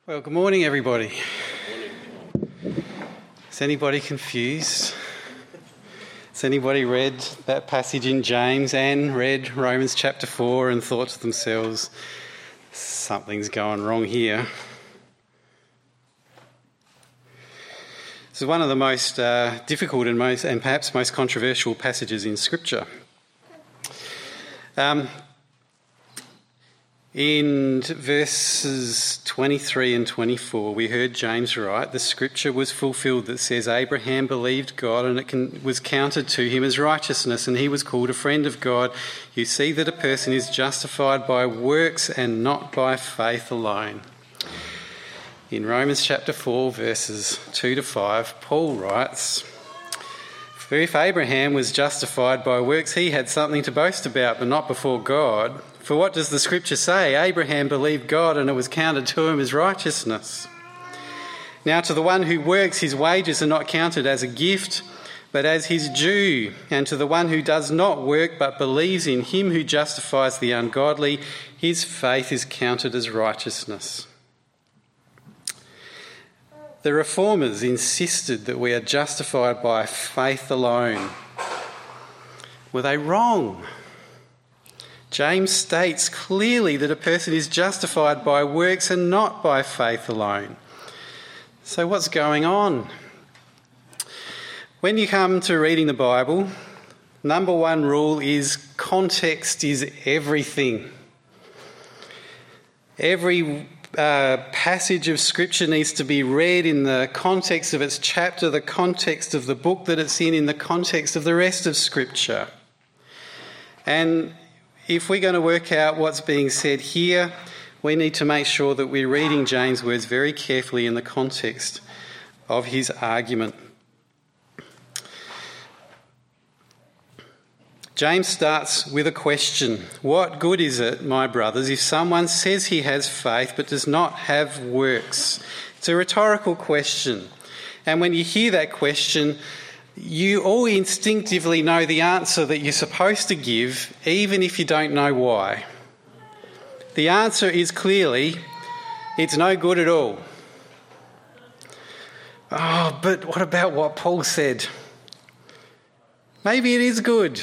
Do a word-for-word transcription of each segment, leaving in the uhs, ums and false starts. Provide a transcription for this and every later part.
Well, good morning, everybody. Is anybody confused? Has anybody read that passage in James and read Romans chapter four and thought to themselves, something's going wrong here? This is one of the most uh, difficult and most, and perhaps most controversial passages in Scripture. Um, In verses twenty-three and twenty-four, we heard James write, the scripture was fulfilled that says, Abraham believed God and it can, was counted to him as righteousness, and he was called a friend of God. You see that a person is justified by works and not by faith alone. In Romans chapter four, verses two to five, Paul writes, For if Abraham was justified by works, he had something to boast about, but not before God. For what does the scripture say? Abraham believed God and it was counted to him as righteousness. Now to the one who works, his wages are not counted as a gift, but as his due. And to the one who does not work but believes in him who justifies the ungodly, his faith is counted as righteousness. The Reformers insisted that we are justified by faith alone. Were they wrong? James states clearly that a person is justified by works and not by faith alone. So what's going on? When you come to reading the Bible, number one rule is context is everything. Every uh, passage of Scripture needs to be read in the context of its chapter, the context of the book that it's in, in the context of the rest of Scripture. And if we're going to work out what's being said here, we need to make sure that we're reading James' words very carefully in the context of his argument. James starts with a question. What good is it, my brothers, if someone says he has faith but does not have works? It's a rhetorical question. And when you hear that question, you all instinctively know the answer that you're supposed to give, even if you don't know why. The answer is clearly, it's no good at all. Oh, but what about what Paul said? Maybe it is good.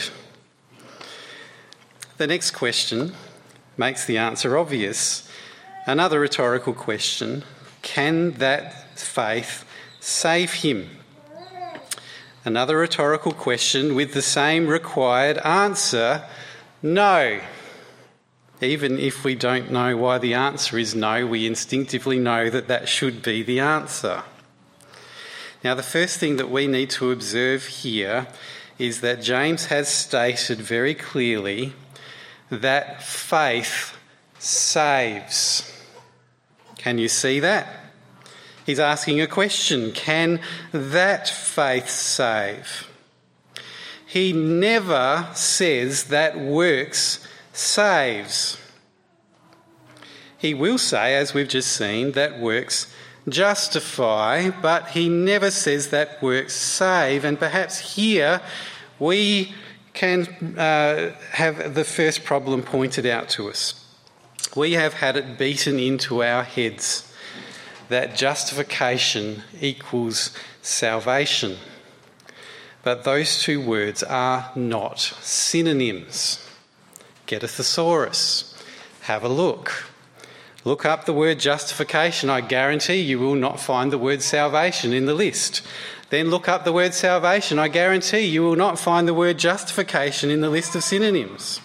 The next question makes the answer obvious. Another rhetorical question, can that faith save him? Another rhetorical question with the same required answer, no. Even if we don't know why the answer is no, we instinctively know that that should be the answer. Now, the first thing that we need to observe here is that James has stated very clearly that faith saves. Can you see that? He's asking a question, can that faith save? He never says that works saves. He will say, as we've just seen, that works justify, but he never says that works save. And perhaps here we can uh, have the first problem pointed out to us. We have had it beaten into our heads that justification equals salvation. But those two words are not synonyms. Get a thesaurus. Have a look. Look up the word justification. I guarantee you will not find the word salvation in the list. Then look up the word salvation. I guarantee you will not find the word justification in the list of synonyms.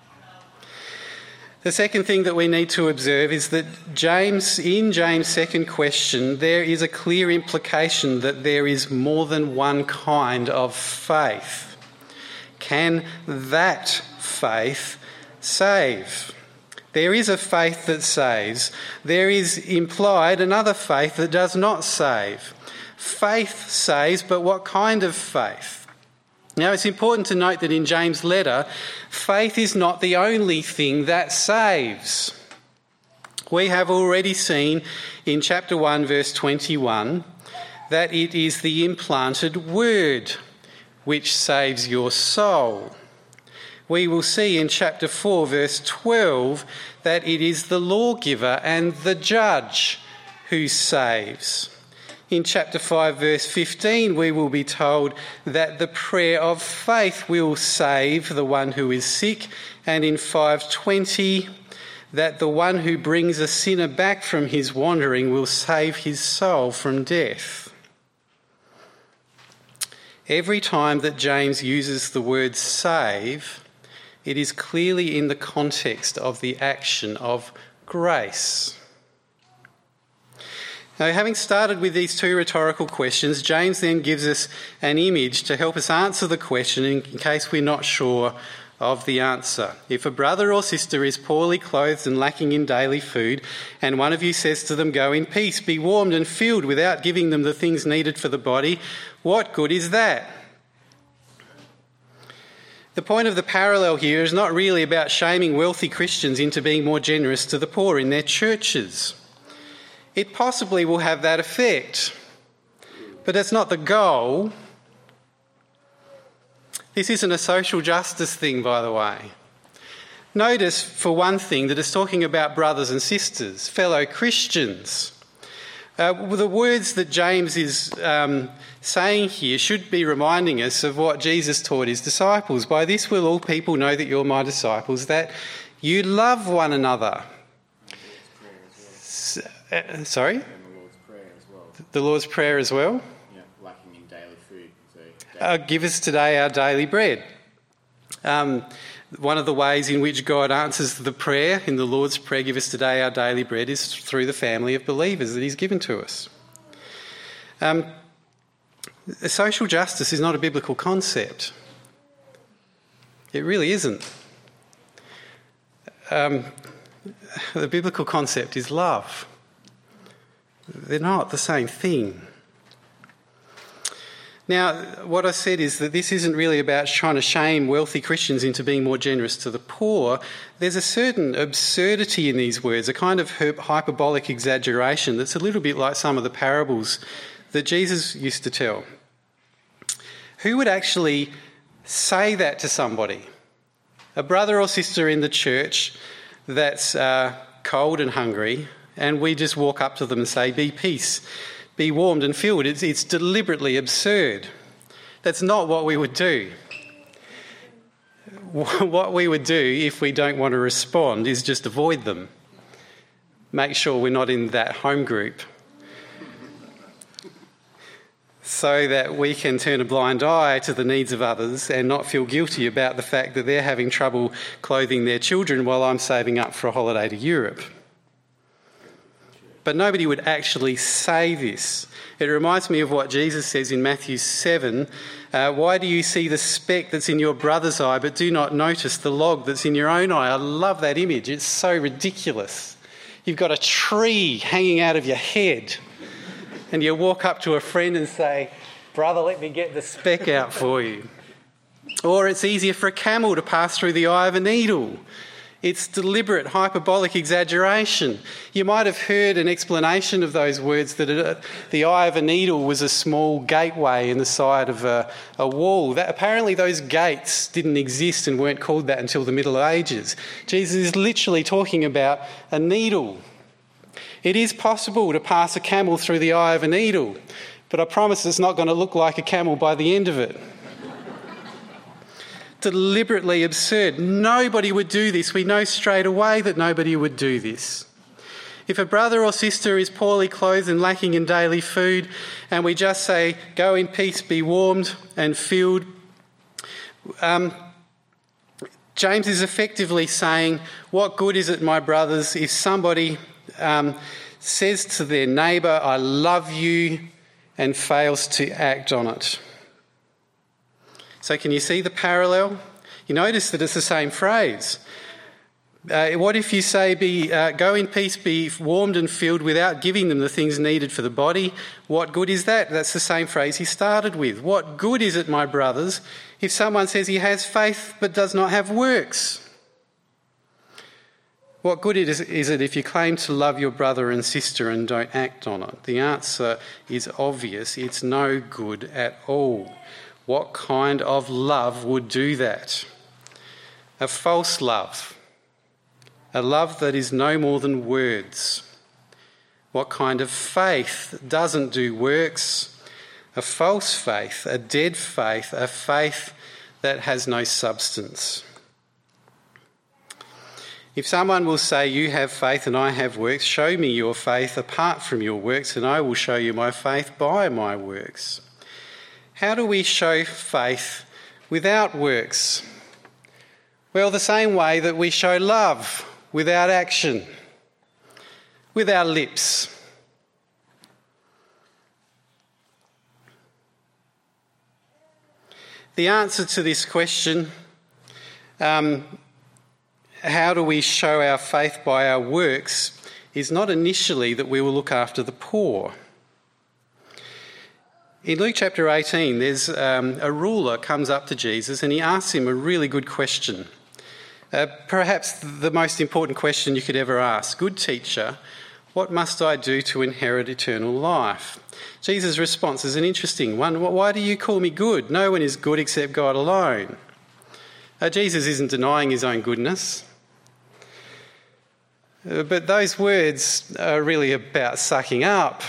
The second thing that we need to observe is that James, in James' second question, there is a clear implication that there is more than one kind of faith. Can that faith save? There is a faith that saves. There is implied another faith that does not save. Faith saves, but what kind of faith? Now, it's important to note that in James' letter, faith is not the only thing that saves. We have already seen in chapter one, verse twenty-one, that it is the implanted word which saves your soul. We will see in chapter four, verse twelve, that it is the lawgiver and the judge who saves. In chapter five, verse fifteen, we will be told that the prayer of faith will save the one who is sick, and in five twenty, that the one who brings a sinner back from his wandering will save his soul from death. Every time that James uses the word save, it is clearly in the context of the action of grace. Now, having started with these two rhetorical questions, James then gives us an image to help us answer the question in case we're not sure of the answer. If a brother or sister is poorly clothed and lacking in daily food, and one of you says to them, "Go in peace, be warmed and filled," without giving them the things needed for the body, what good is that? The point of the parallel here is not really about shaming wealthy Christians into being more generous to the poor in their churches. It possibly will have that effect, but that's not the goal. This isn't a social justice thing, by the way. Notice, for one thing, that it's talking about brothers and sisters, fellow Christians. Uh, the words that James is um, saying here should be reminding us of what Jesus taught his disciples. By this will all people know that you're my disciples, that you love one another. S- uh, sorry? And the Lord's Prayer as well. The Lord's Prayer as well? Yeah, lacking in daily food. So daily Uh, give us today our daily bread. Um, one of the ways in which God answers the prayer in the Lord's Prayer, give us today our daily bread, is through the family of believers that he's given to us. Um, social justice is not a biblical concept. It really isn't. Um, the biblical concept is love. They're not the same thing. Now, what I said is that this isn't really about trying to shame wealthy Christians into being more generous to the poor. There's a certain absurdity in these words, a kind of hyperbolic exaggeration that's a little bit like some of the parables that Jesus used to tell. Who would actually say that to somebody? A brother or sister in the church that's uh, cold and hungry, and we just walk up to them and say, "Be peace. Be warmed and filled." It's, it's deliberately absurd. That's not what we would do. What we would do if we don't want to respond is just avoid them. Make sure we're not in that home group, so that we can turn a blind eye to the needs of others and not feel guilty about the fact that they're having trouble clothing their children while I'm saving up for a holiday to Europe. But nobody would actually say this. It reminds me of what Jesus says in Matthew seven. Uh, Why do you see the speck that's in your brother's eye but do not notice the log that's in your own eye? I love that image. It's so ridiculous. You've got a tree hanging out of your head and you walk up to a friend and say, "Brother, let me get the speck out for you." Or it's easier for a camel to pass through the eye of a needle. It's deliberate, hyperbolic exaggeration. You might have heard an explanation of those words that it, the eye of a needle was a small gateway in the side of a, a wall. That, apparently those gates didn't exist and weren't called that until the Middle Ages. Jesus is literally talking about a needle. It is possible to pass a camel through the eye of a needle, but I promise it's not going to look like a camel by the end of it. Deliberately absurd. Nobody would do this. We know straight away that nobody would do this. If a brother or sister is poorly clothed and lacking in daily food, and we just say, "Go in peace, be warmed and filled," um, James is effectively saying, what good is it, my brothers, if somebody um, says to their neighbour, "I love you," and fails to act on it? So can you see the parallel? You notice that it's the same phrase. Uh, what if you say, "Be uh, go in peace, be warmed and filled," without giving them the things needed for the body? What good is that? That's the same phrase he started with. What good is it, my brothers, if someone says he has faith but does not have works? What good is, is it if you claim to love your brother and sister and don't act on it? The answer is obvious. It's no good at all. What kind of love would do that? A false love. A love that is no more than words. What kind of faith doesn't do works? A false faith, a dead faith, a faith that has no substance. If someone will say, you have faith and I have works, show me your faith apart from your works and I will show you my faith by my works. How do we show faith without works? Well, the same way that we show love without action, with our lips. The answer to this question, um, how do we show our faith by our works, is not initially that we will look after the poor. In Luke chapter eighteen, there's um, a ruler comes up to Jesus and he asks him a really good question. Uh, perhaps the most important question you could ever ask. Good teacher, what must I do to inherit eternal life? Jesus' response is an interesting one. Why do you call me good? No one is good except God alone. Uh, Jesus isn't denying his own goodness. Uh, but those words are really about sucking up.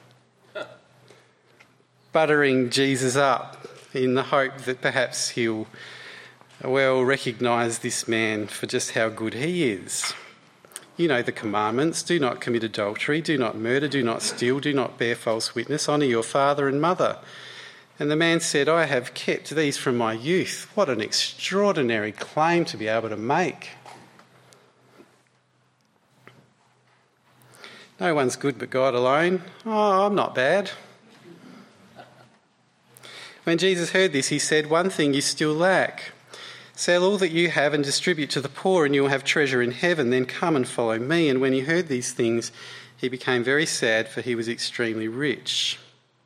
Buttering Jesus up in the hope that perhaps he'll well recognise this man for just how good he is. You know the commandments: do not commit adultery, do not murder, do not steal, do not bear false witness, honour your father and mother. And the man said, I have kept these from my youth. What an extraordinary claim to be able to make. No one's good but God alone. Oh, I'm not bad. When Jesus heard this, he said, one thing you still lack. Sell all that you have and distribute to the poor and you will have treasure in heaven. Then come and follow me. And when he heard these things, he became very sad, for he was extremely rich.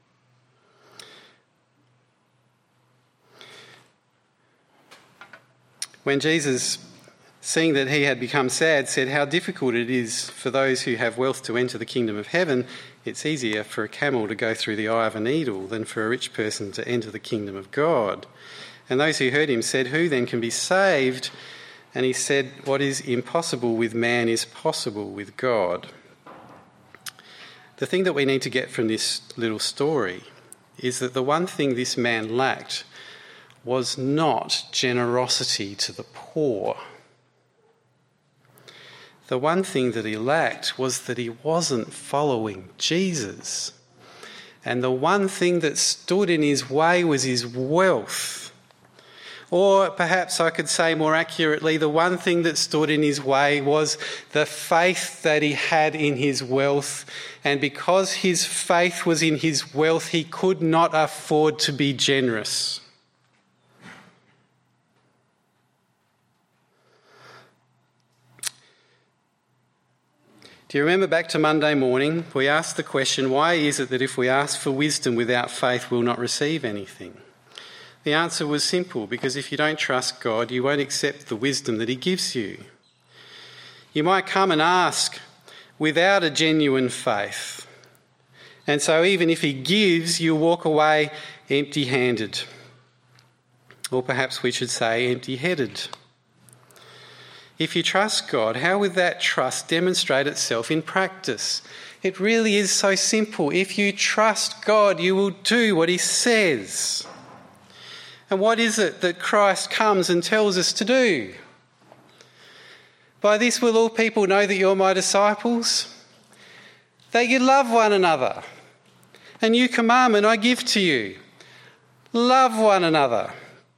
When Jesus, seeing that he had become sad, said how difficult it is for those who have wealth to enter the kingdom of heaven, it's easier for a camel to go through the eye of a needle than for a rich person to enter the kingdom of God. And those who heard him said, who then can be saved? And he said, what is impossible with man is possible with God. The thing that we need to get from this little story is that the one thing this man lacked was not generosity to the poor. The one thing that he lacked was that he wasn't following Jesus. And the one thing that stood in his way was his wealth. Or perhaps I could say more accurately, the one thing that stood in his way was the faith that he had in his wealth. And because his faith was in his wealth, he could not afford to be generous. Do you remember back to Monday morning, we asked the question, why is it that if we ask for wisdom without faith, we'll not receive anything? The answer was simple, because if you don't trust God, you won't accept the wisdom that he gives you. You might come and ask without a genuine faith. And so even if he gives, you'll walk away empty-handed. Or perhaps we should say empty-headed. If you trust God, how would that trust demonstrate itself in practice? It really is so simple. If you trust God, you will do what he says. And what is it that Christ comes and tells us to do? By this will all people know that you're my disciples, that you love one another. A new commandment I give to you: love one another.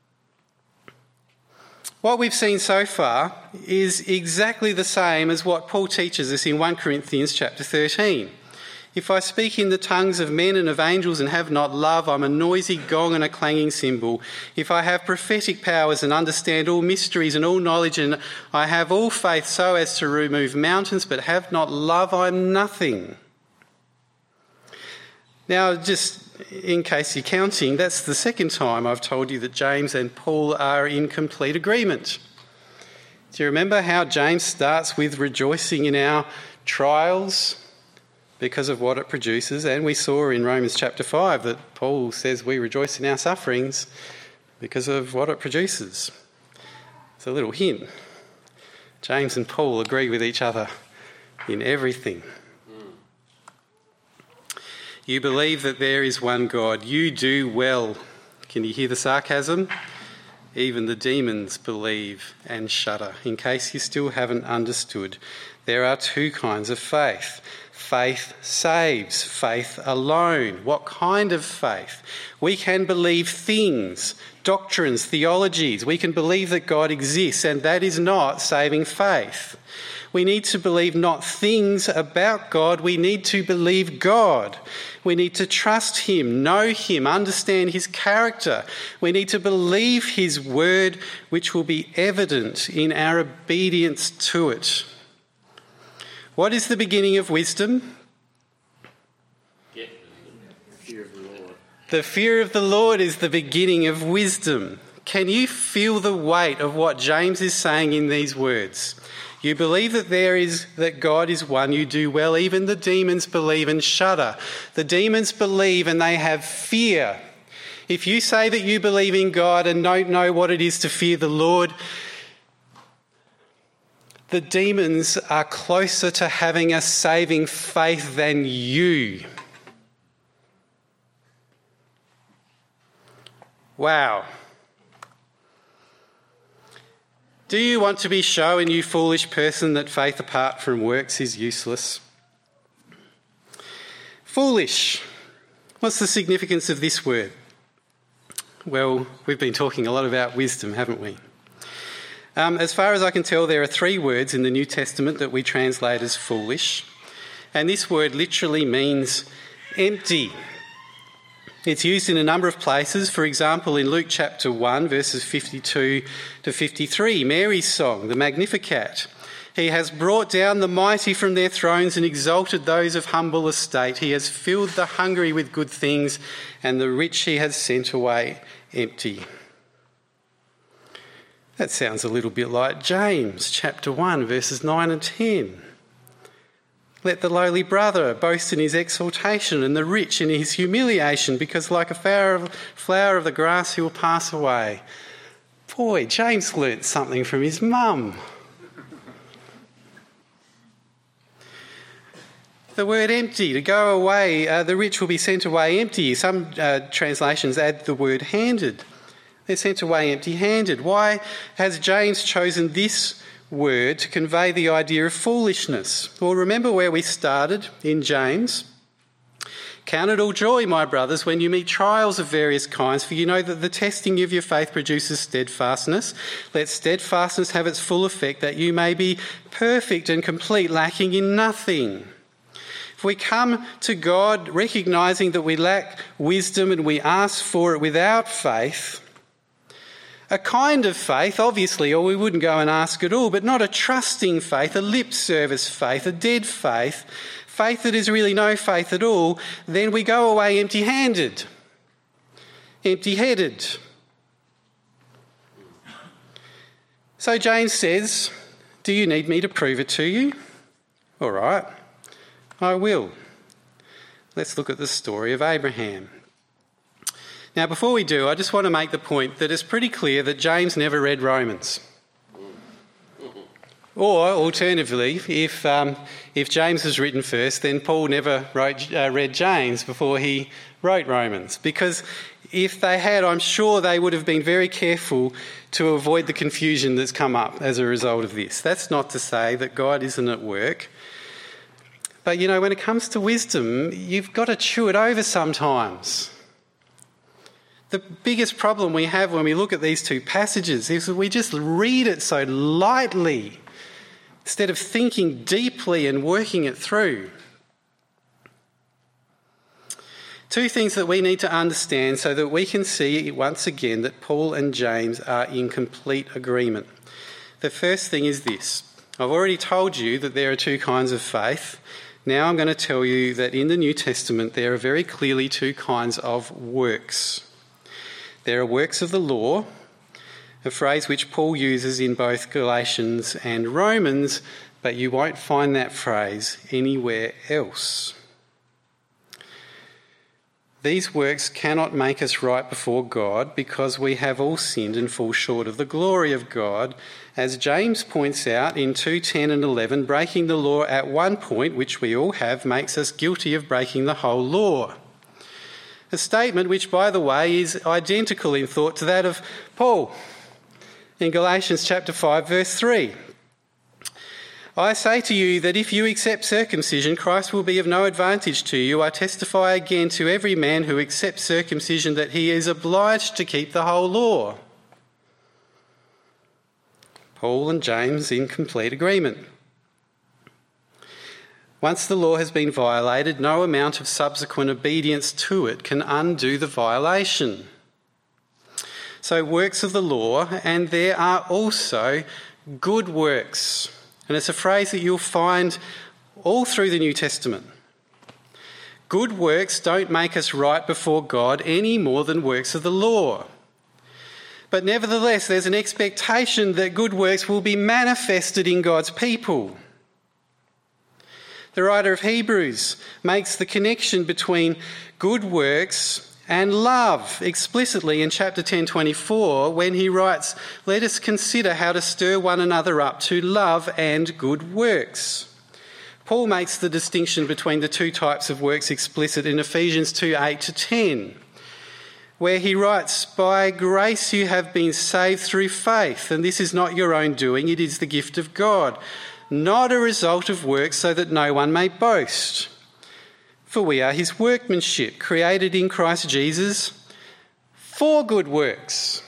What we've seen so far is exactly the same as what Paul teaches us in First Corinthians chapter thirteen. If I speak in the tongues of men and of angels and have not love, I'm a noisy gong and a clanging cymbal. If I have prophetic powers and understand all mysteries and all knowledge, and I have all faith so as to remove mountains, but have not love, I'm nothing. Now, just in case you're counting, that's the second time I've told you that James and Paul are in complete agreement. Do you remember how James starts with rejoicing in our trials because of what it produces? And we saw in Romans chapter five that Paul says we rejoice in our sufferings because of what it produces. It's a little hint. James and Paul agree with each other in everything. You believe that there is one God. You do well. Can you hear the sarcasm? Even the demons believe and shudder. In case you still haven't understood, there are two kinds of faith. Faith saves, faith alone. What kind of faith? We can believe things, doctrines, theologies. We can believe that God exists, and that is not saving faith. We need to believe not things about God, we need to believe God. We need to trust him, know him, understand his character. We need to believe his word, which will be evident in our obedience to it. What is the beginning of wisdom? Yeah. The fear of the Lord. The fear of the Lord is the beginning of wisdom. Can you feel the weight of what James is saying in these words? You believe that there is that God is one, you do well. Even the demons believe and shudder. The demons believe and they have fear. If you say that you believe in God and don't know what it is to fear the Lord, the demons are closer to having a saving faith than you. Wow. Do you want to be shown, you foolish person, that faith apart from works is useless? Foolish. What's the significance of this word? Well, we've been talking a lot about wisdom, haven't we? Um, as far as I can tell, there are three words in the New Testament that we translate as foolish, and this word literally means empty. It's used in a number of places. For example, in Luke chapter one, verses fifty-two to fifty-three, Mary's song, the Magnificat. He has brought down the mighty from their thrones and exalted those of humble estate. He has filled the hungry with good things, and the rich he has sent away empty. That sounds a little bit like James chapter one, verses nine and ten. Let the lowly brother boast in his exaltation and the rich in his humiliation, because like a flower of, flower of the grass he will pass away. Boy, James learnt something from his mum. The word empty, to go away, uh, the rich will be sent away empty. Some uh, translations add the word handed. They're sent away empty-handed. Why has James chosen this word to convey the idea of foolishness? Well, remember where we started in James. Count it all joy, my brothers, when you meet trials of various kinds, for you know that the testing of your faith produces steadfastness. Let steadfastness have its full effect, that you may be perfect and complete, lacking in nothing. If we come to God recognising that we lack wisdom and we ask for it without faith, a kind of faith, obviously, or we wouldn't go and ask at all, but not a trusting faith, a lip service faith, a dead faith, faith that is really no faith at all, then we go away empty-handed, empty-headed. So James says, do you need me to prove it to you? All right, I will. Let's look at the story of Abraham. Now, before we do, I just want to make the point that it's pretty clear that James never read Romans. Or, alternatively, if um, if James was written first, then Paul never wrote, uh, read James before he wrote Romans. Because if they had, I'm sure they would have been very careful to avoid the confusion that's come up as a result of this. That's not to say that God isn't at work. But, you know, when it comes to wisdom, you've got to chew it over sometimes. The biggest problem we have when we look at these two passages is that we just read it so lightly instead of thinking deeply and working it through. Two things that we need to understand so that we can see once again that Paul and James are in complete agreement. The first thing is this. I've already told you that there are two kinds of faith. Now I'm going to tell you that in the New Testament there are very clearly two kinds of works. There are works of the law, a phrase which Paul uses in both Galatians and Romans, but you won't find that phrase anywhere else. These works cannot make us right before God because we have all sinned and fall short of the glory of God. As James points out in two ten and eleven, breaking the law at one point, which we all have, makes us guilty of breaking the whole law. A statement which, by the way, is identical in thought to that of Paul in Galatians chapter five, verse three. I say to you that if you accept circumcision, Christ will be of no advantage to you. I testify again to every man who accepts circumcision that he is obliged to keep the whole law. Paul and James in complete agreement. Once the law has been violated, no amount of subsequent obedience to it can undo the violation. So works of the law, and there are also good works. And it's a phrase that you'll find all through the New Testament. Good works don't make us right before God any more than works of the law. But nevertheless, there's an expectation that good works will be manifested in God's people. The writer of Hebrews makes the connection between good works and love explicitly in chapter ten twenty-four when he writes, "Let us consider how to stir one another up to love and good works." Paul makes the distinction between the two types of works explicit in Ephesians two eight to ten, where he writes, "By grace you have been saved through faith, and this is not your own doing, it is the gift of God, not a result of works, so that no one may boast. For we are his workmanship, created in Christ Jesus for good works,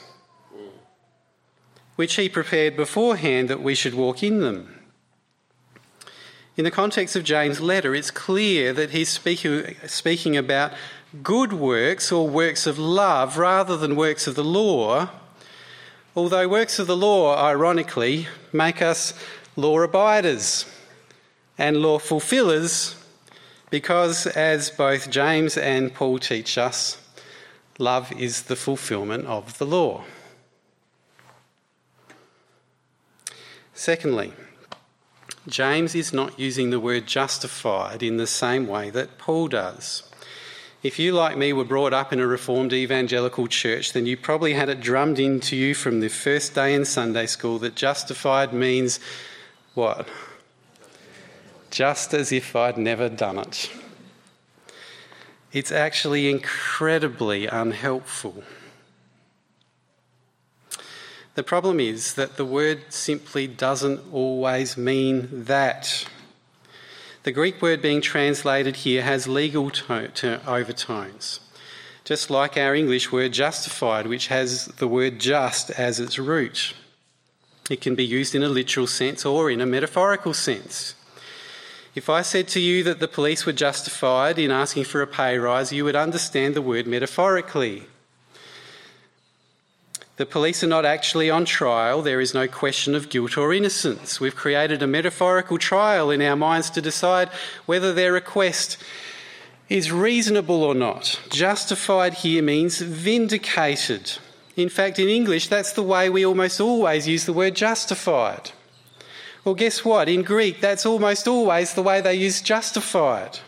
which he prepared beforehand that we should walk in them." In the context of James' letter, it's clear that he's speaking, speaking about good works or works of love rather than works of the law, although works of the law, ironically, make us law abiders and law fulfillers, because, as both James and Paul teach us, love is the fulfilment of the law. Secondly, James is not using the word justified in the same way that Paul does. If you, like me, were brought up in a Reformed evangelical church, then you probably had it drummed into you from the first day in Sunday school that justified means what? Just as if I'd never done it. It's actually incredibly unhelpful. The problem is that the word simply doesn't always mean that. The Greek word being translated here has legal to- to overtones, just like our English word justified, which has the word just as its root. It can be used in a literal sense or in a metaphorical sense. If I said to you that the police were justified in asking for a pay rise, you would understand the word metaphorically. The police are not actually on trial. There is no question of guilt or innocence. We've created a metaphorical trial in our minds to decide whether their request is reasonable or not. Justified here means vindicated. In fact, in English, that's the way we almost always use the word justified. Well, guess what? In Greek, that's almost always the way they use justified.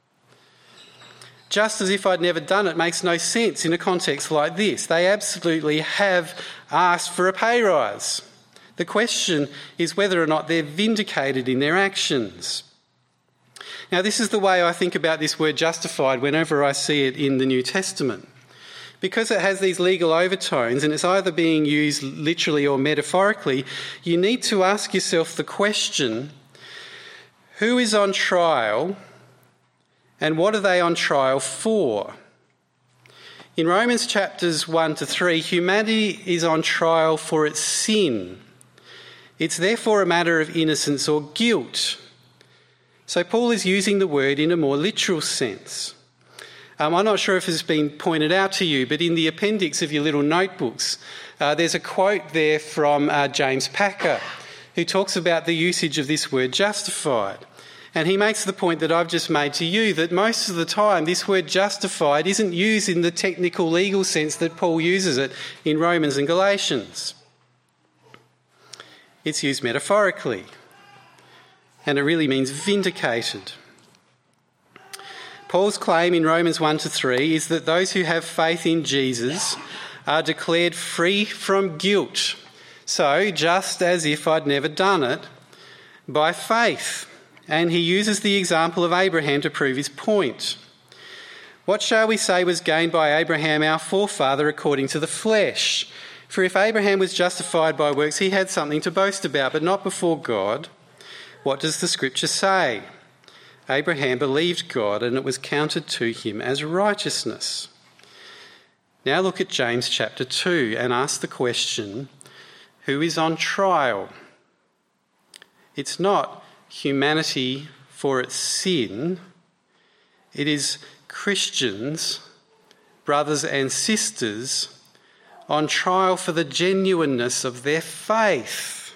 Just as if I'd never done it makes no sense in a context like this. They absolutely have asked for a pay rise. The question is whether or not they're vindicated in their actions. Now, this is the way I think about this word justified whenever I see it in the New Testament. Because it has these legal overtones and it's either being used literally or metaphorically, you need to ask yourself the question, who is on trial and what are they on trial for? In Romans chapters one to three, humanity is on trial for its sin. It's therefore a matter of innocence or guilt. So Paul is using the word in a more literal sense. Um, I'm not sure if it's been pointed out to you, but in the appendix of your little notebooks, uh, there's a quote there from uh, James Packer, who talks about the usage of this word justified. And he makes the point that I've just made to you, that most of the time this word justified isn't used in the technical legal sense that Paul uses it in Romans and Galatians. It's used metaphorically, and it really means vindicated. Paul's claim in Romans one to three is that those who have faith in Jesus are declared free from guilt. So, just as if I'd never done it, by faith. And he uses the example of Abraham to prove his point. What shall we say was gained by Abraham, our forefather, according to the flesh? For if Abraham was justified by works, he had something to boast about, but not before God. What does the scripture say? Abraham believed God, and it was counted to him as righteousness. Now look at James chapter two and ask the question, who is on trial? It's not humanity for its sin. It is Christians, brothers and sisters, on trial for the genuineness of their faith.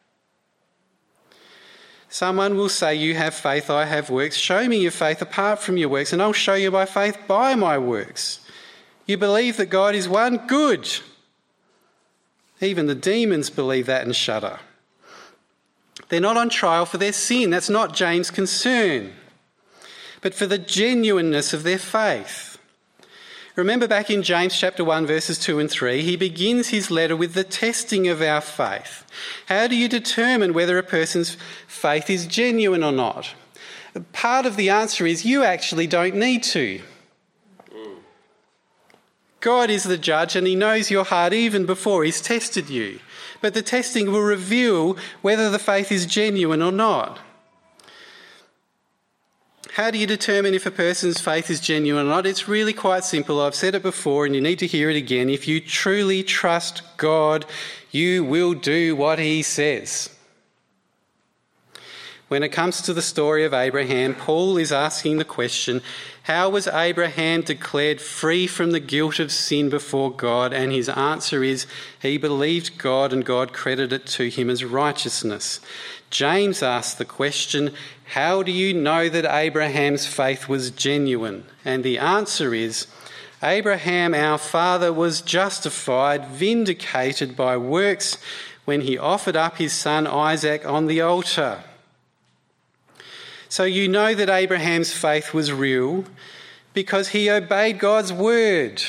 Someone will say, you have faith, I have works. Show me your faith apart from your works, and I'll show you my faith by my works. You believe that God is one? Good. Even the demons believe that and shudder. They're not on trial for their sin. That's not James' concern, but for the genuineness of their faith. Remember back in James chapter one, verses two and three, he begins his letter with the testing of our faith. How do you determine whether a person's faith is genuine or not? Part of the answer is you actually don't need to. God is the judge and he knows your heart even before he's tested you. But the testing will reveal whether the faith is genuine or not. How do you determine if a person's faith is genuine or not? It's really quite simple. I've said it before and you need to hear it again. If you truly trust God, you will do what he says. When it comes to the story of Abraham, Paul is asking the question, how was Abraham declared free from the guilt of sin before God? And his answer is, he believed God and God credited it to him as righteousness. James asked the question, how do you know that Abraham's faith was genuine? And the answer is, Abraham, our father, was justified, vindicated by works when he offered up his son Isaac on the altar. So you know that Abraham's faith was real because he obeyed God's word.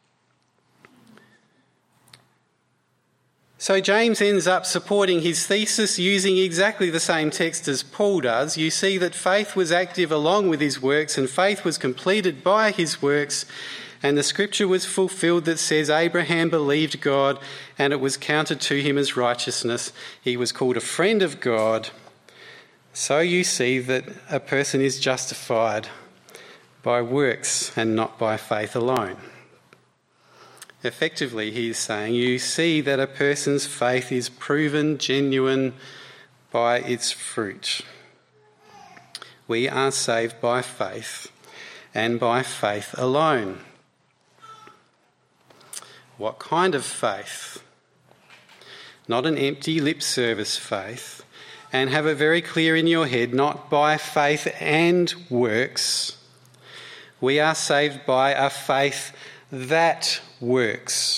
So James ends up supporting his thesis using exactly the same text as Paul does. You see that faith was active along with his works, and faith was completed by his works, and the scripture was fulfilled that says Abraham believed God and it was counted to him as righteousness. He was called a friend of God. So you see that a person is justified by works and not by faith alone. Effectively, he is saying, you see that a person's faith is proven genuine by its fruit. We are saved by faith and by faith alone. What kind of faith? Not an empty lip service faith. And have it very clear in your head, not by faith and works. We are saved by a faith that works.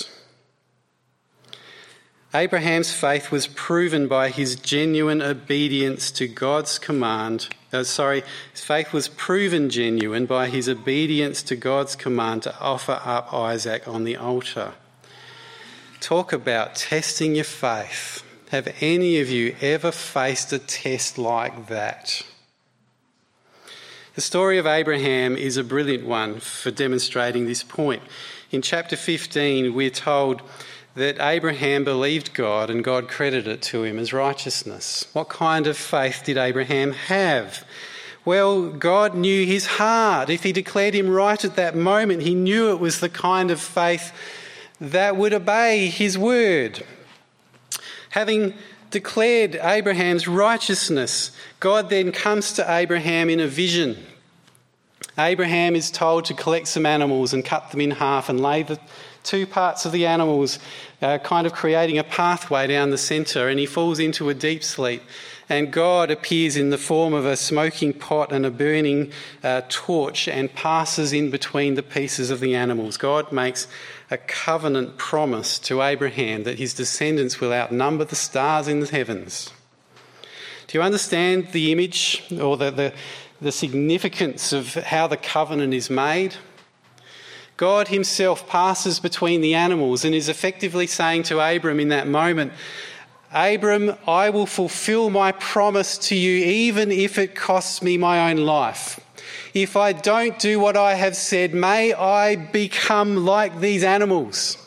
Abraham's faith was proven by his genuine obedience to God's command. Oh, sorry, his faith was proven genuine by his obedience to God's command to offer up Isaac on the altar. Talk about testing your faith. Have any of you ever faced a test like that? The story of Abraham is a brilliant one for demonstrating this point. In chapter fifteen, we're told that Abraham believed God and God credited it to him as righteousness. What kind of faith did Abraham have? Well, God knew his heart. If he declared him right at that moment, he knew it was the kind of faith that would obey his word. Having declared Abraham's righteousness, God then comes to Abraham in a vision. Abraham is told to collect some animals and cut them in half and lay the two parts of the animals, uh, kind of creating a pathway down the centre, and he falls into a deep sleep. And God appears in the form of a smoking pot and a burning uh, torch and passes in between the pieces of the animals. God makes a covenant promise to Abraham that his descendants will outnumber the stars in the heavens. Do you understand the image or the, the, the significance of how the covenant is made. God himself passes between the animals and is effectively saying to Abram in that moment, Abram, I will fulfill my promise to you even if it costs me my own life. If I don't do what I have said, may I become like these animals.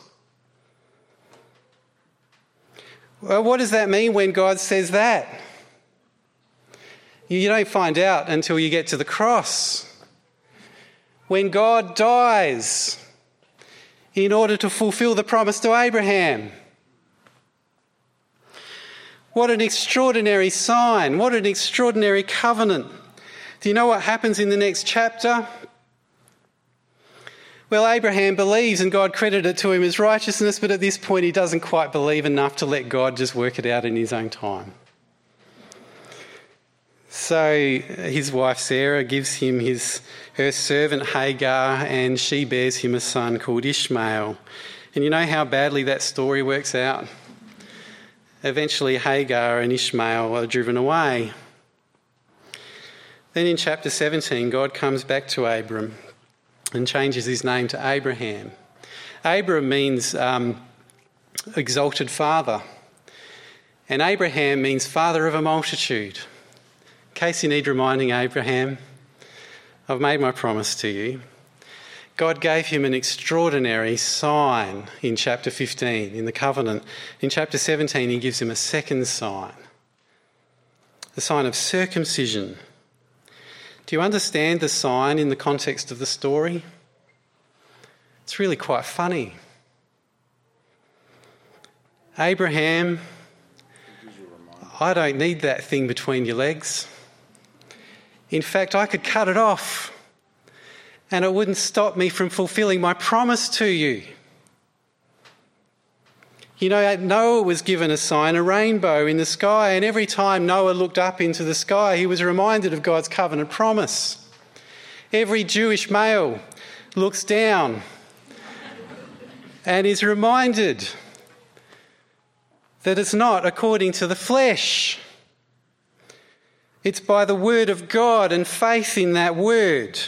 Well, what does that mean when God says that? You don't find out until you get to the cross. When God dies in order to fulfill the promise to Abraham. What an extraordinary sign. What an extraordinary covenant. Do you know what happens in the next chapter? Well, Abraham believes and God credited it to him as righteousness, but at this point he doesn't quite believe enough to let God just work it out in his own time. So his wife Sarah gives him his her servant Hagar, and she bears him a son called Ishmael. And you know how badly that story works out? Eventually Hagar and Ishmael are driven away. Then in chapter seventeen, God comes back to Abram and changes his name to Abraham. Abram means um, exalted father, and Abraham means father of a multitude. In case you need reminding, Abraham, I've made my promise to you. God gave him an extraordinary sign in chapter fifteen, in the covenant. In chapter seventeen, he gives him a second sign, the sign of circumcision. Do you understand the sign in the context of the story? It's really quite funny. Abraham, I don't need that thing between your legs. In fact, I could cut it off and it wouldn't stop me from fulfilling my promise to you. You know, Noah was given a sign, a rainbow in the sky, and every time Noah looked up into the sky, he was reminded of God's covenant promise. Every Jewish male looks down and is reminded that it's not according to the flesh. It's by the word of God and faith in that word.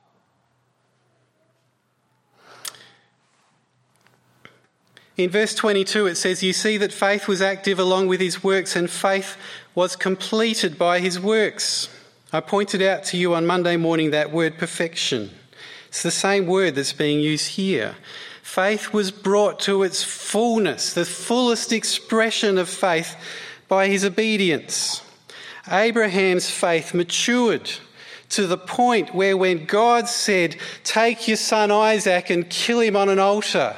In verse twenty-two it says, you see that faith was active along with his works, and faith was completed by his works. I pointed out to you on Monday morning that word perfection. It's the same word that's being used here. Faith was brought to its fullness, the fullest expression of faith, by his obedience. Abraham's faith matured to the point where when God said, take your son Isaac and kill him on an altar,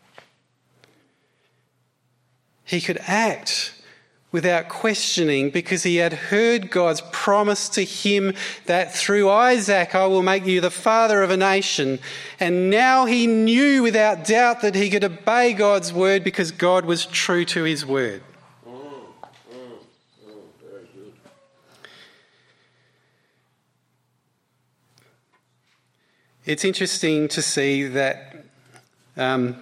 he could act without questioning because he had heard God's promise to him that through Isaac I will make you the father of a nation. And now he knew without doubt that he could obey God's word because God was true to his word. Mm, mm, mm, very good. It's interesting to see that um,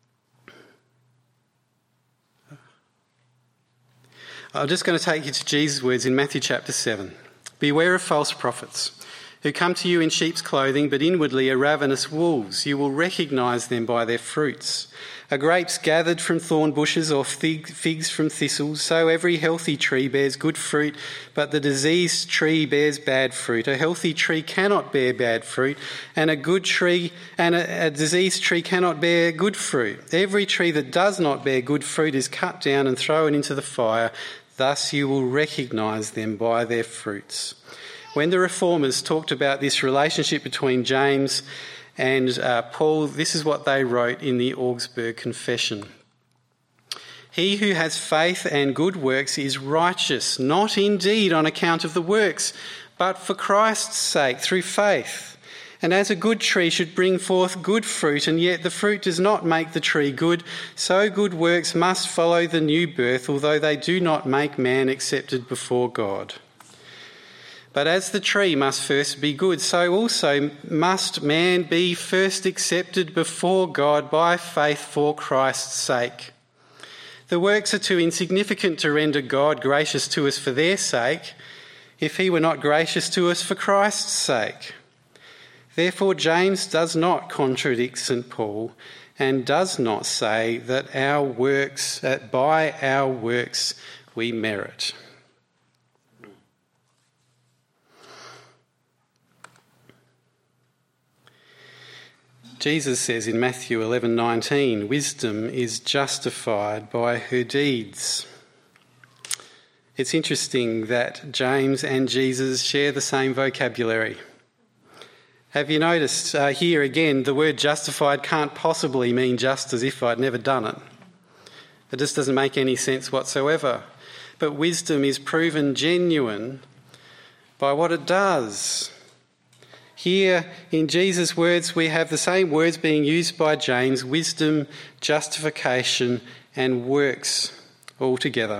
I'm just going to take you to Jesus' words in Matthew chapter seven. Beware of false prophets who come to you in sheep's clothing, but inwardly are ravenous wolves. You will recognise them by their fruits. Are grapes gathered from thorn bushes or fig, figs from thistles? So every healthy tree bears good fruit, but the diseased tree bears bad fruit. A healthy tree cannot bear bad fruit, and a good tree and a, a diseased tree cannot bear good fruit. Every tree that does not bear good fruit is cut down and thrown into the fire. Thus you will recognise them by their fruits. When the Reformers talked about this relationship between James and uh, Paul, this is what they wrote in the Augsburg Confession. He who has faith and good works is righteous, not indeed on account of the works, but for Christ's sake, through faith. And as a good tree should bring forth good fruit, and yet the fruit does not make the tree good, so good works must follow the new birth, although they do not make man accepted before God. But as the tree must first be good, so also must man be first accepted before God by faith for Christ's sake. The works are too insignificant to render God gracious to us for their sake. if he were not gracious to us for Christ's sake. Therefore, James does not contradict Saint Paul and does not say that our works, that by our works we merit. Jesus says in Matthew eleven nineteen, wisdom is justified by her deeds. It's interesting that James and Jesus share the same vocabulary. Have you noticed uh, here again, the word justified can't possibly mean just as if I'd never done it. It just doesn't make any sense whatsoever. But wisdom is proven genuine by what it does. Here in Jesus' words, we have the same words being used by James: wisdom, justification, and works all together.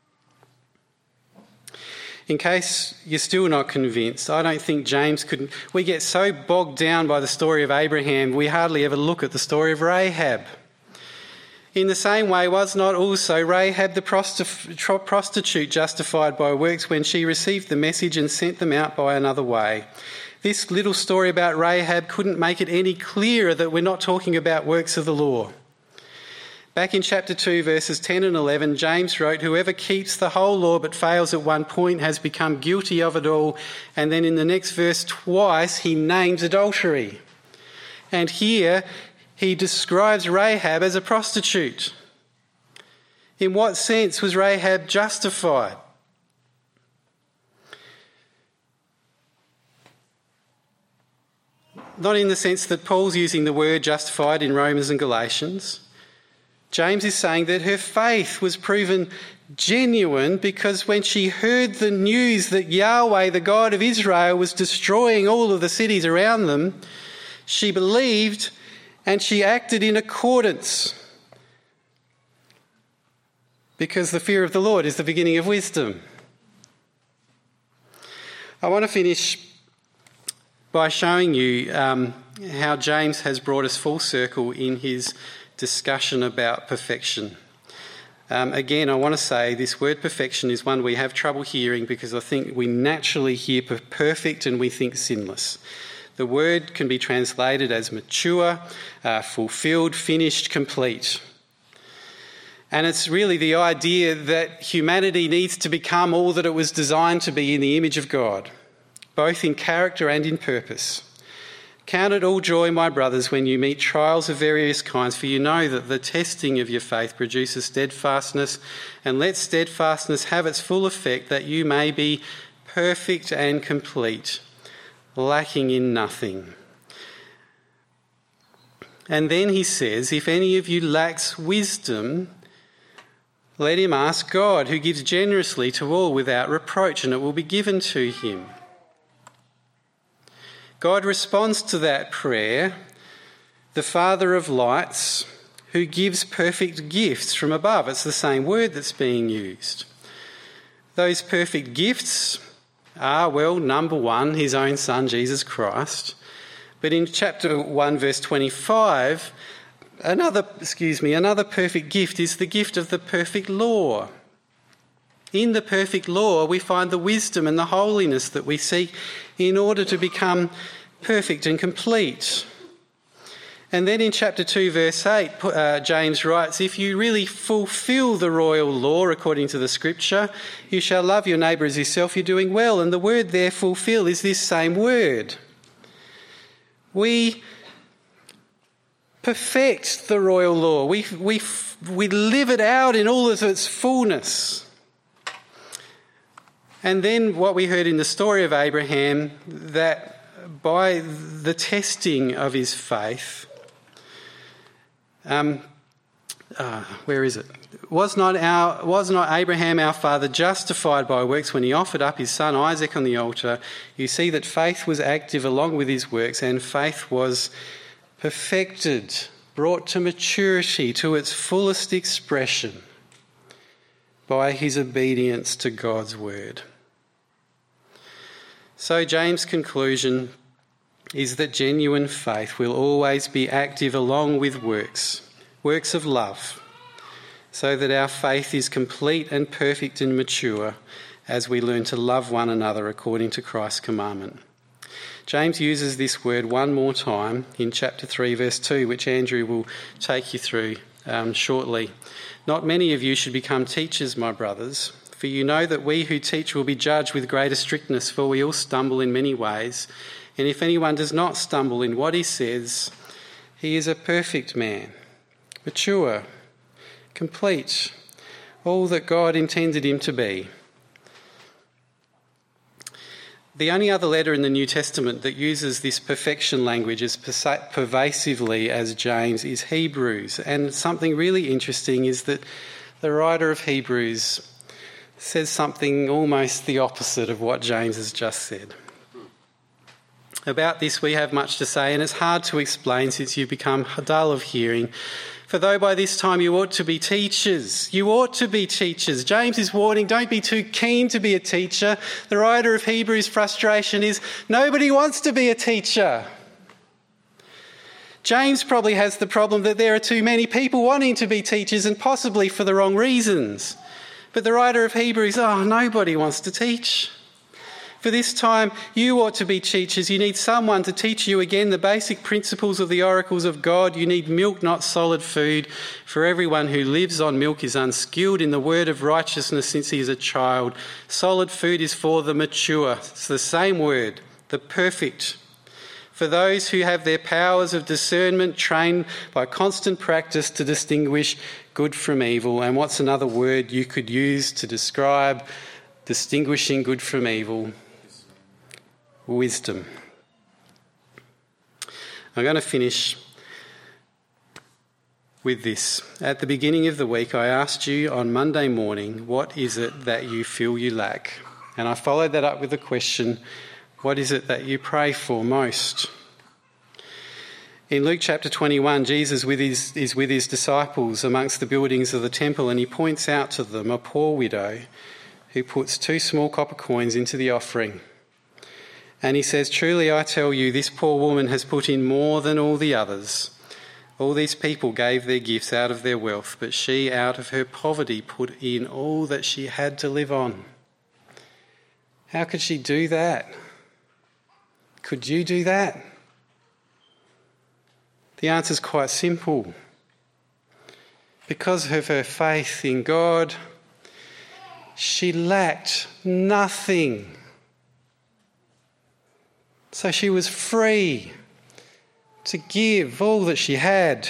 In case you're still not convinced, I don't think James could... We get so bogged down by the story of Abraham, we hardly ever look at the story of Rahab. In the same way, was not also Rahab the prostitute justified by works when she received the message and sent them out by another way? This little story about Rahab couldn't make it any clearer that we're not talking about works of the law. Back in chapter two, verses ten and eleven, James wrote, "Whoever keeps the whole law but fails at one point has become guilty of it all." And then in the next verse, twice he names adultery. And here he describes Rahab as a prostitute. In what sense was Rahab justified? Not in the sense that Paul's using the word justified in Romans and Galatians. James is saying that her faith was proven genuine because when she heard the news that Yahweh, the God of Israel, was destroying all of the cities around them, she believed and she acted in accordance. Because the fear of the Lord is the beginning of wisdom. I want to finish by showing you um, how James has brought us full circle in his discussion about perfection. Um, again, I want to say this word perfection is one we have trouble hearing because I think we naturally hear perfect and we think sinless. The word can be translated as mature, uh, fulfilled, finished, complete. And it's really the idea that humanity needs to become all that it was designed to be in the image of God, both in character and in purpose. Count it all joy, my brothers, when you meet trials of various kinds, for you know that the testing of your faith produces steadfastness, and let steadfastness have its full effect, that you may be perfect and complete, lacking in nothing. And then he says, if any of you lacks wisdom, let him ask God, who gives generously to all without reproach, and it will be given to him. God responds to that prayer, the Father of lights, who gives perfect gifts from above. It's the same word that's being used. Those perfect gifts are, well, number one, his own Son, Jesus Christ. But in chapter one, verse twenty-five, another, excuse me, another perfect gift is the gift of the perfect law. In the perfect law, we find the wisdom and the holiness that we seek in order to become perfect and complete. And then in chapter two, verse eight, uh, James writes, if you really fulfil the royal law according to the scripture, you shall love your neighbour as yourself, you're doing well. And the word there, fulfil, is this same word. We perfect the royal law. We, we, we live it out in all of its fullness. And then what we heard in the story of Abraham, that by the testing of his faith, um, uh, where is it? Was not our was not Abraham our father justified by works when he offered up his son Isaac on the altar? You see that faith was active along with his works, and faith was perfected, brought to maturity, to its fullest expression by his obedience to God's word. So James' conclusion is that genuine faith will always be active along with works, works of love, so that our faith is complete and perfect and mature as we learn to love one another according to Christ's commandment. James uses this word one more time in chapter three, verse two, which Andrew will take you through um, shortly. Not many of you should become teachers, my brothers, for you know that we who teach will be judged with greater strictness, for we all stumble in many ways. And if anyone does not stumble in what he says, he is a perfect man, mature, complete, all that God intended him to be. The only other letter in the New Testament that uses this perfection language as pervasively as James is Hebrews. And something really interesting is that the writer of Hebrews says something almost the opposite of what James has just said. About this we have much to say, and it's hard to explain since you become dull of hearing. For though by this time you ought to be teachers, you ought to be teachers. James is warning, don't be too keen to be a teacher. The writer of Hebrews' frustration is nobody wants to be a teacher. James probably has the problem that there are too many people wanting to be teachers, and possibly for the wrong reasons. But the writer of Hebrews, oh, nobody wants to teach. For this time, you ought to be teachers. You need someone to teach you again the basic principles of the oracles of God. You need milk, not solid food. For everyone who lives on milk is unskilled in the word of righteousness since he is a child. Solid food is for the mature. It's the same word, the perfect. For those who have their powers of discernment trained by constant practice to distinguish good from evil. And what's another word you could use to describe distinguishing good from evil? Wisdom. I'm going to finish with this. At the beginning of the week, I asked you on Monday morning, what is it that you feel you lack? And I followed that up with the question, what is it that you pray for most? In Luke chapter twenty-one, Jesus with his, is with his disciples amongst the buildings of the temple, and he points out to them a poor widow who puts two small copper coins into the offering. And he says, truly I tell you, this poor woman has put in more than all the others. All these people gave their gifts out of their wealth, but she out of her poverty put in all that she had to live on. How could she do that? Could you do that? The answer is quite simple. Because of her faith in God, she lacked nothing. So she was free to give all that she had.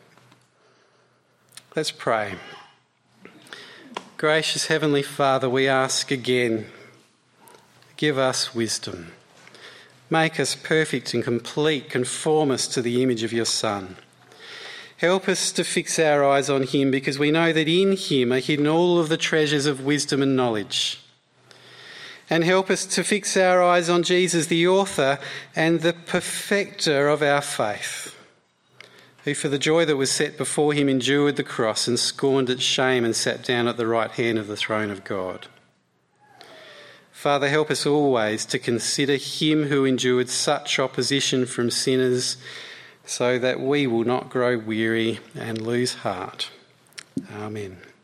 Let's pray. Gracious Heavenly Father, we ask again, give us wisdom. Make us perfect and complete, conform us to the image of your Son. Help us to fix our eyes on him, because we know that in him are hidden all of the treasures of wisdom and knowledge. And help us to fix our eyes on Jesus, the author and the perfecter of our faith, who for the joy that was set before him endured the cross and scorned its shame and sat down at the right hand of the throne of God. Father, help us always to consider him who endured such opposition from sinners, so that we will not grow weary and lose heart. Amen.